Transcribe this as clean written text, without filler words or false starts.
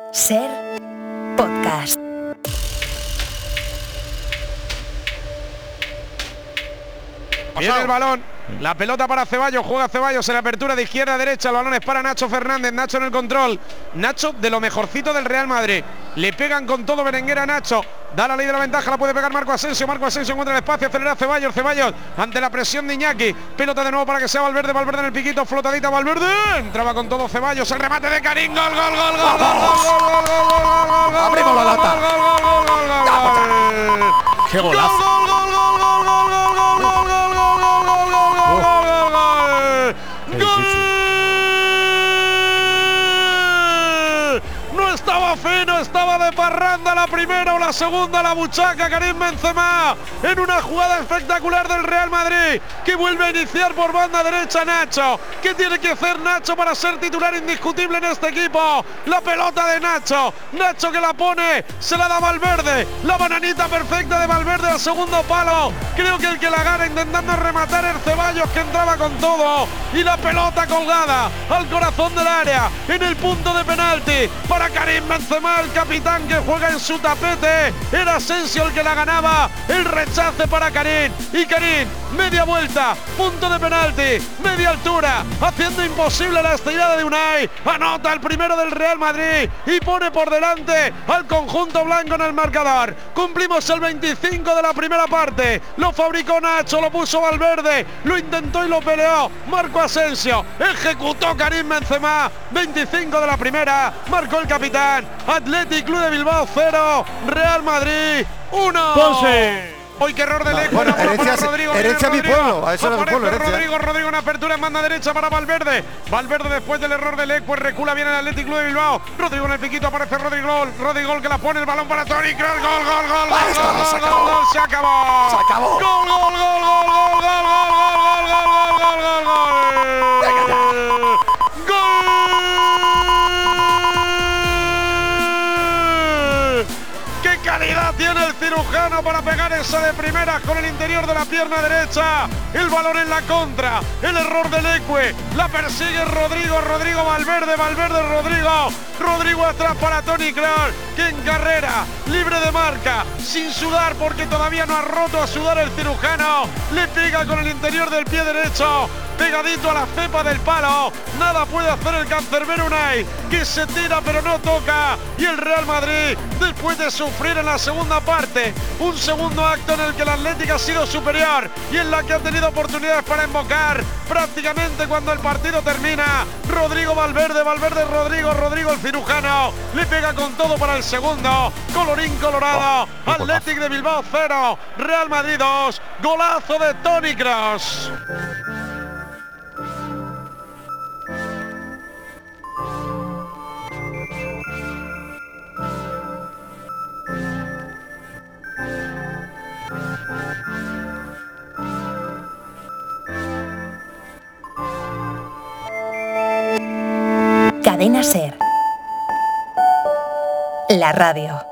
Ser podcast. Viene el balón, la pelota para Ceballos, juega Ceballos en la apertura de izquierda a derecha, el balón es para Nacho Fernández, Nacho en el control, Nacho de lo mejorcito del Real Madrid, le pegan con todo Berenguer a Nacho, da la ley de la ventaja, la puede pegar Marco Asensio encuentra el espacio, acelera Ceballos ante la presión de Iñaki, pelota de nuevo para que sea Valverde en el piquito, flotadita Valverde, entraba con todo Ceballos, el remate de Karim, gol, abrimos la lata, qué golazo. No estaba fino, estaba de parranda la primera o la segunda, la buchaca Karim Benzema en una jugada espectacular del Real Madrid que vuelve a iniciar por banda derecha Nacho. ¿Qué tiene que hacer Nacho para ser titular indiscutible en este equipo? La pelota de Nacho, Nacho que la pone, se la da Valverde, la bananita perfecta de Valverde al segundo palo. Creo que el que la gana intentando rematar el Ceballos que entraba con todo y la pelota colgada al corazón del área en el punto de penalti para Karim Benzema, el capitán que juega en su tapete. Era Asensio el que la ganaba, el rechace para Karim y Karim, media vuelta, punto de penalti, media altura, haciendo imposible la estirada de Unai, anota el primero del Real Madrid y pone por delante al conjunto blanco en el marcador. Cumplimos el 25 de la primera parte, lo fabricó Nacho, lo puso Valverde, lo intentó y lo peleó Marco Asensio, ejecutó Karim Benzema, 25 de la primera, marcó el capitán, Athletic Club de Bilbao 0, Real Madrid 1. Ponce. Hoy qué error de lejos. Bueno, herencia mi pueblo, a eso es mi pueblo, herencia. Rodrigo en apertura en banda derecha para Valverde. Valverde después del error de Leque recula bien el Athletic Club de Bilbao. Rodrigo en el piquito, aparece Rodrigo que la pone el balón para Toni Kroos. Gol, se acabó. Calidad tiene el cirujano para pegar esa de primeras con el interior de la pierna derecha. El balón en la contra, el error de Leque, la persigue Rodrigo Valverde, Rodrigo atrás para Toni Kroos, que en carrera, libre de marca, sin sudar porque todavía no ha roto a sudar el cirujano, le pega con el interior del pie derecho, pegadito a la cepa del palo, nada puede hacer el cancerbero Unai, que se tira pero no toca, y el Real Madrid, después de sufrir en la segunda parte, un segundo acto en el que el Atlético ha sido superior y en la que ha tenido oportunidades para invocar, prácticamente cuando el partido termina, Rodrigo Valverde, Rodrigo el cirujano, le pega con todo para el segundo, colorín colorado, Athletic de Bilbao 0, Real Madrid 2, golazo de Toni Kroos. Cadena Ser. La radio.